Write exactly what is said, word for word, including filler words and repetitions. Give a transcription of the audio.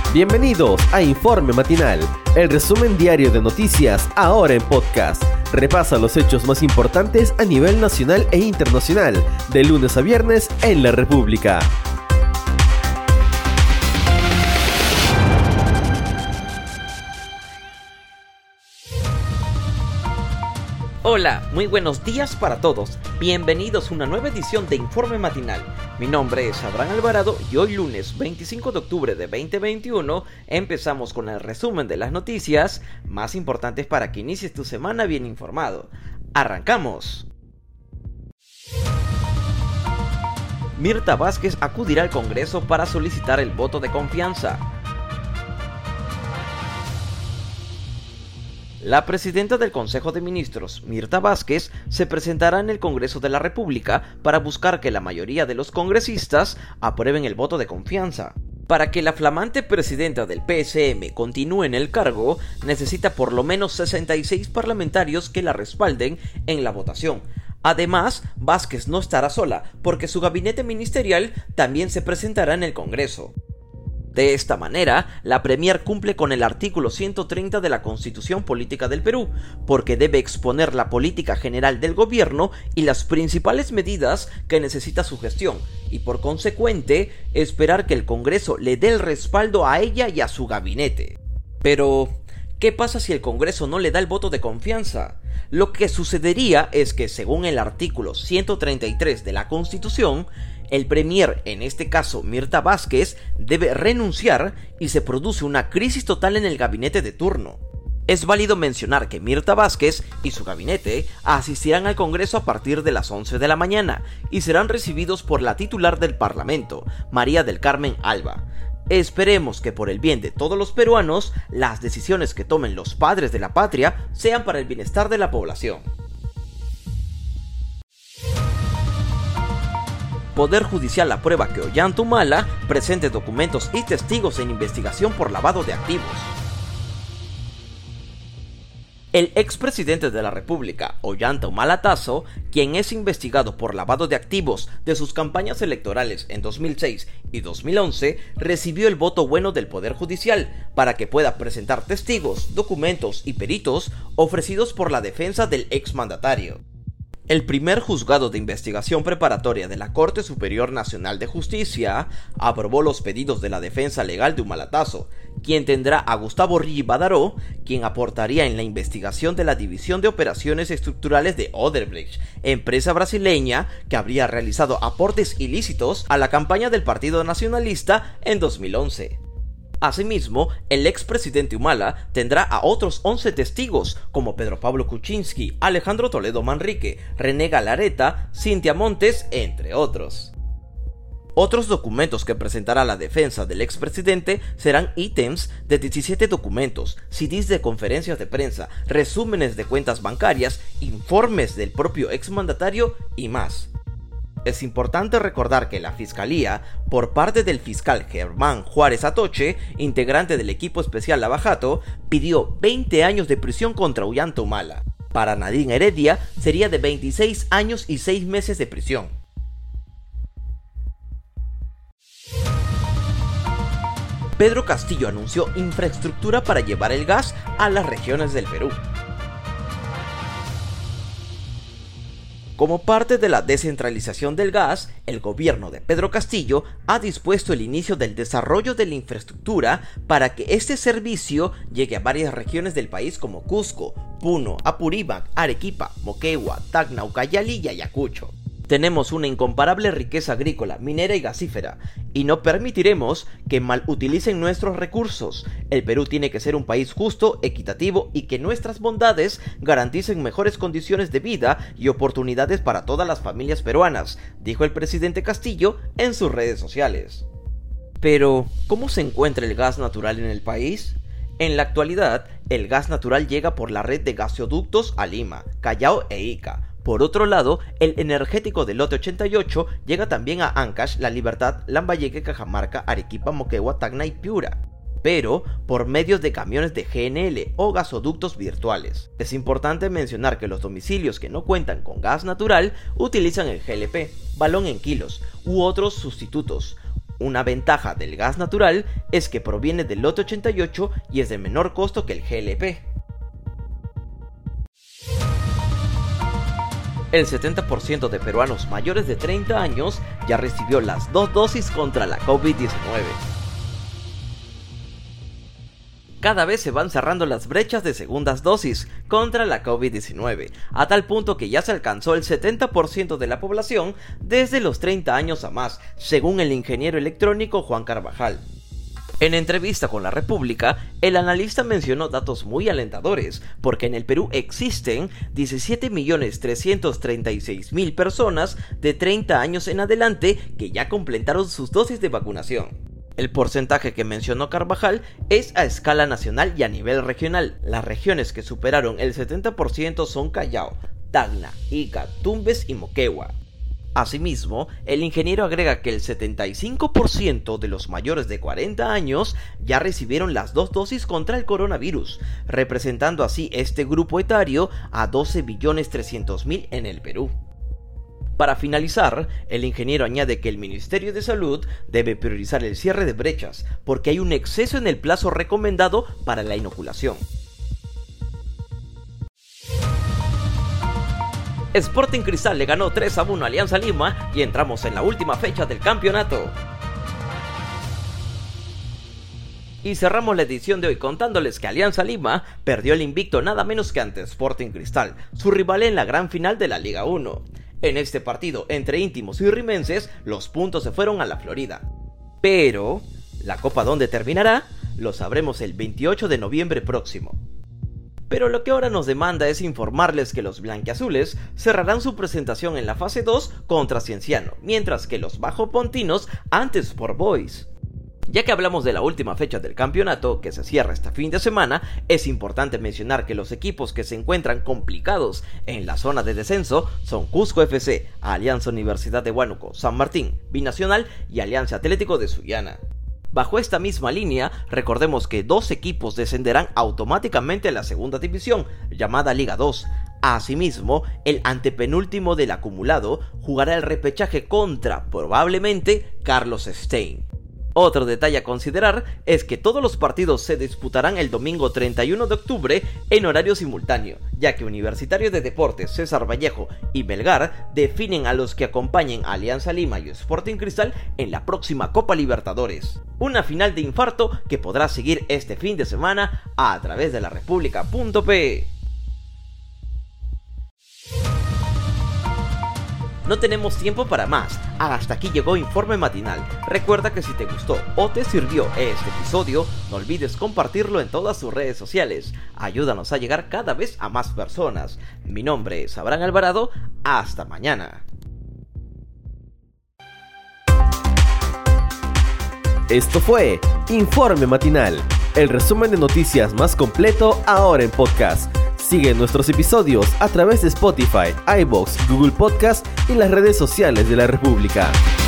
Bienvenidos a Informe Matinal, el resumen diario de noticias ahora en podcast. Repasa los hechos más importantes a nivel nacional e internacional, de lunes a viernes en la República. Hola, muy buenos días para todos. Bienvenidos a una nueva edición de Informe Matinal. Mi nombre es Abraham Alvarado y hoy lunes veinticinco de octubre de veinte veintiuno empezamos con el resumen de las noticias más importantes para que inicies tu semana bien informado. ¡Arrancamos! Mirta Vázquez acudirá al Congreso para solicitar el voto de confianza. La presidenta del Consejo de Ministros, Mirta Vázquez, se presentará en el Congreso de la República para buscar que la mayoría de los congresistas aprueben el voto de confianza. Para que la flamante presidenta del P S M continúe en el cargo, necesita por lo menos sesenta y seis parlamentarios que la respalden en la votación. Además, Vázquez no estará sola, porque su gabinete ministerial también se presentará en el Congreso. De esta manera, la Premier cumple con el artículo ciento treinta de la Constitución Política del Perú, porque debe exponer la política general del gobierno y las principales medidas que necesita su gestión, y por consecuente, esperar que el Congreso le dé el respaldo a ella y a su gabinete. Pero, ¿qué pasa si el Congreso no le da el voto de confianza? Lo que sucedería es que, según el artículo ciento treinta y tres de la Constitución, el Premier, en este caso Mirta Vázquez, debe renunciar y se produce una crisis total en el gabinete de turno. Es válido mencionar que Mirta Vázquez y su gabinete asistirán al Congreso a partir de las once de la mañana y serán recibidos por la titular del Parlamento, María del Carmen Alba. Esperemos que por el bien de todos los peruanos, las decisiones que tomen los padres de la patria sean para el bienestar de la población. Poder Judicial aprueba que Ollanta Humala presente documentos y testigos en investigación por lavado de activos. El expresidente de la República, Ollanta Humala Tasso, quien es investigado por lavado de activos de sus campañas electorales en dos mil seis y dos mil once, recibió el voto bueno del Poder Judicial para que pueda presentar testigos, documentos y peritos ofrecidos por la defensa del exmandatario. El primer juzgado de investigación preparatoria de la Corte Superior Nacional de Justicia aprobó los pedidos de la defensa legal de Humala Tasso, quien tendrá a Gustavo Riggi Badaró, quien aportaría en la investigación de la División de Operaciones Estructurales de Odebrecht, empresa brasileña que habría realizado aportes ilícitos a la campaña del Partido Nacionalista en dos mil once. Asimismo, el expresidente Humala tendrá a otros once testigos, como Pedro Pablo Kuczynski, Alejandro Toledo Manrique, René Galareta, Cintia Montes, entre otros. Otros documentos que presentará la defensa del expresidente serán ítems de diecisiete documentos, C Ds de conferencias de prensa, resúmenes de cuentas bancarias, informes del propio exmandatario y más. Es importante recordar que la Fiscalía, por parte del fiscal Germán Juárez Atoche, integrante del equipo especial Lava Jato, pidió veinte años de prisión contra Ollanta Humala. Para Nadine Heredia sería de veintiséis años y seis meses de prisión. Pedro Castillo anunció infraestructura para llevar el gas a las regiones del Perú. Como parte de la descentralización del gas, el gobierno de Pedro Castillo ha dispuesto el inicio del desarrollo de la infraestructura para que este servicio llegue a varias regiones del país como Cusco, Puno, Apurímac, Arequipa, Moquegua, Tacna, Ucayali y Ayacucho. Tenemos una incomparable riqueza agrícola, minera y gasífera, y no permitiremos que mal utilicen nuestros recursos. El Perú tiene que ser un país justo, equitativo y que nuestras bondades garanticen mejores condiciones de vida y oportunidades para todas las familias peruanas, dijo el presidente Castillo en sus redes sociales. Pero, ¿cómo se encuentra el gas natural en el país? En la actualidad, el gas natural llega por la red de gasoductos a Lima, Callao e Ica. Por otro lado, el energético del lote ochenta y ocho llega también a Ancash, La Libertad, Lambayeque, Cajamarca, Arequipa, Moquegua, Tacna y Piura, pero por medio de camiones de G N L o gasoductos virtuales. Es importante mencionar que los domicilios que no cuentan con gas natural utilizan el G L P, balón en kilos, u otros sustitutos, Una ventaja del gas natural es que proviene del lote ochenta y ocho y es de menor costo que el G L P. El setenta por ciento de peruanos mayores de treinta años ya recibió las dos dosis contra la COVID diecinueve. Cada vez se van cerrando las brechas de segundas dosis contra la COVID diecinueve, a tal punto que ya se alcanzó el setenta por ciento de la población desde los treinta años a más, según el ingeniero electrónico Juan Carvajal. En entrevista con La República, el analista mencionó datos muy alentadores, porque en el Perú existen diecisiete millones trescientos treinta y seis mil personas de treinta años en adelante que ya completaron sus dosis de vacunación. El porcentaje que mencionó Carvajal es a escala nacional y a nivel regional. Las regiones que superaron el setenta por ciento son Callao, Tacna, Ica, Tumbes y Moquegua. Asimismo, el ingeniero agrega que el setenta y cinco por ciento de los mayores de cuarenta años ya recibieron las dos dosis contra el coronavirus, representando así este grupo etario a doce millones trescientos mil en el Perú. Para finalizar, el ingeniero añade que el Ministerio de Salud debe priorizar el cierre de brechas, porque hay un exceso en el plazo recomendado para la inoculación. Sporting Cristal le ganó tres a uno a Alianza Lima y entramos en la última fecha del campeonato. Y cerramos la edición de hoy contándoles que Alianza Lima perdió el invicto nada menos que ante Sporting Cristal, su rival en la gran final de la Liga uno. En este partido entre íntimos y rimenses, los puntos se fueron a la Florida. Pero, ¿la Copa dónde terminará? Lo sabremos el veintiocho de noviembre próximo. Pero lo que ahora nos demanda es informarles que los blanquiazules cerrarán su presentación en la fase dos contra Cienciano, mientras que los bajopontinos antes por Boys. Ya que hablamos de la última fecha del campeonato, que se cierra este fin de semana, es importante mencionar que los equipos que se encuentran complicados en la zona de descenso son Cusco F C, Alianza Universidad de Huánuco, San Martín, Binacional y Alianza Atlético de Sullana. Bajo esta misma línea, recordemos que dos equipos descenderán automáticamente a la segunda división, llamada Liga dos. Asimismo, el antepenúltimo del acumulado jugará el repechaje contra, probablemente, Carlos Stein. Otro detalle a considerar es que todos los partidos se disputarán el domingo treinta y uno de octubre en horario simultáneo, ya que Universitario de Deportes, César Vallejo y Melgar definen a los que acompañen a Alianza Lima y Sporting Cristal en la próxima Copa Libertadores. Una final de infarto que podrá seguir este fin de semana a través de la república punto pe. No tenemos tiempo para más, hasta aquí llegó Informe Matinal. Recuerda que si te gustó o te sirvió este episodio, no olvides compartirlo en todas tus redes sociales. Ayúdanos a llegar cada vez a más personas. Mi nombre es Abraham Alvarado, hasta mañana. Esto fue Informe Matinal, el resumen de noticias más completo ahora en podcast. Sigue nuestros episodios a través de Spotify, iVoox, Google Podcast y las redes sociales de la República.